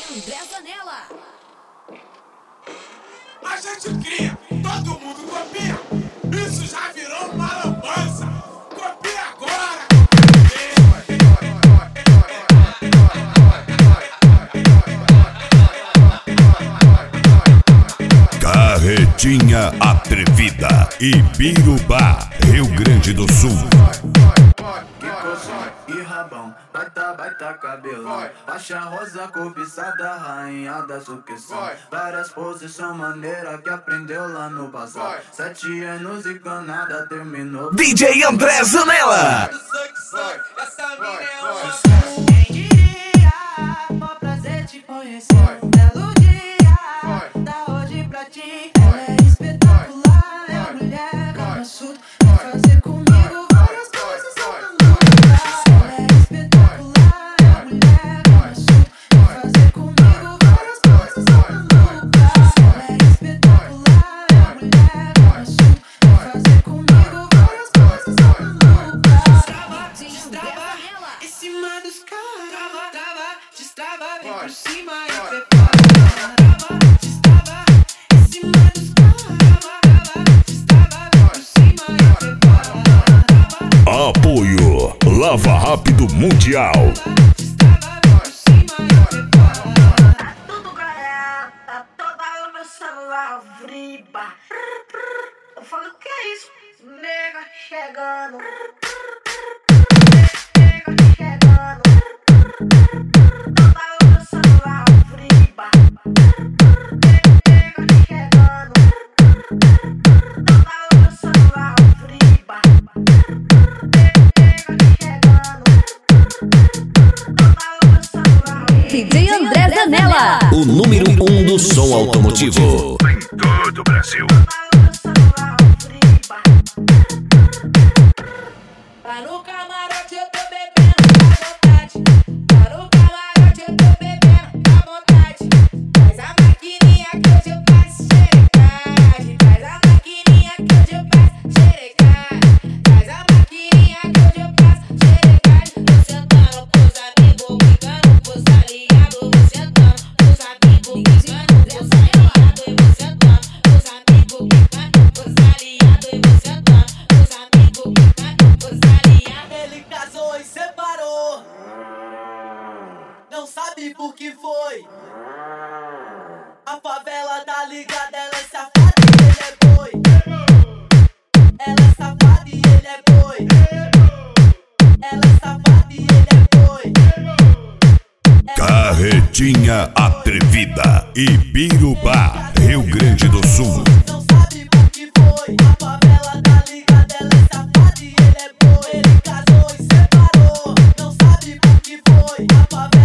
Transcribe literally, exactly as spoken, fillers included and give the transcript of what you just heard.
André Zanella. A gente cria, todo mundo copia. Isso já virou uma lambança. Copia agora. Carretinha Atrevida, Ibirubá, Rio Grande do Sul. E rabão, baita, baita cabelão, faixa rosa, cobiçada, rainha da sucessão. Várias posições maneiras que aprendeu lá no passado. Sete anos e canada terminou. D J André Zanella. Essa mina é uma Sucesso, quem diria? Mó prazer te conhecer. Um belo dia, da hoje pra ti. Ela é espetacular, é mulher, cama surda. Vai fazer comigo várias coisas só pra nunca. Ela é espetacular, é mulher, cama surda. Vai fazer comigo várias coisas só pra nunca. Ela é espetacular, é mulher, cama surda. Vai fazer comigo várias coisas só pra nunca. Destrava, destrava, em cima dos caras. Trava, trava, destrava, vem por cima e prepara. Trava, destrava, em cima dos caras. Trava, destrava, vem por cima e prepara. Apoio Lava Rápido Mundial. Destrava, vem por cima e prepara. Tudo garanta, toda o meu celular vriba. Eu falei, o que é isso? Nega chegando. Nega chegando. Toda o meu celular vriba. Nega chegando. Toda o meu celular vriba. Nega chegando. Toda o meu celular D J André Zanella. O número um do som automotivo. Em todo o Brasil. Lá no camarote eu tô bebendo à vontade. Lá no camarote eu tô bebendo à vontade. Faz a maquininha que hoje eu faço xerecagem. Faz a maquininha que hoje eu faço xerecagem. Faz a maquininha que hoje eu faço xerecagem. Tô sentando pros amigos, brincando pros aliados. Vou sentando pros amigos, brincando pros aliados. E vou sentando pros amigos, brincando pros aliados. E vou sentando pros amigos, brincando pros aliados. Ele casou e separou, não sabe por que foi. A favela tá ligada, ela é safada e ele é boi. Ela é safada e ele é boi. Ela é safada e ele é boi. Carretinha Atrevida, Ibirubá, Rio Grande do Sul. Não sabe por que foi. A favela tá ligada, ela é safada e ele é boi. Ele casou e separou, não sabe por que foi. A favela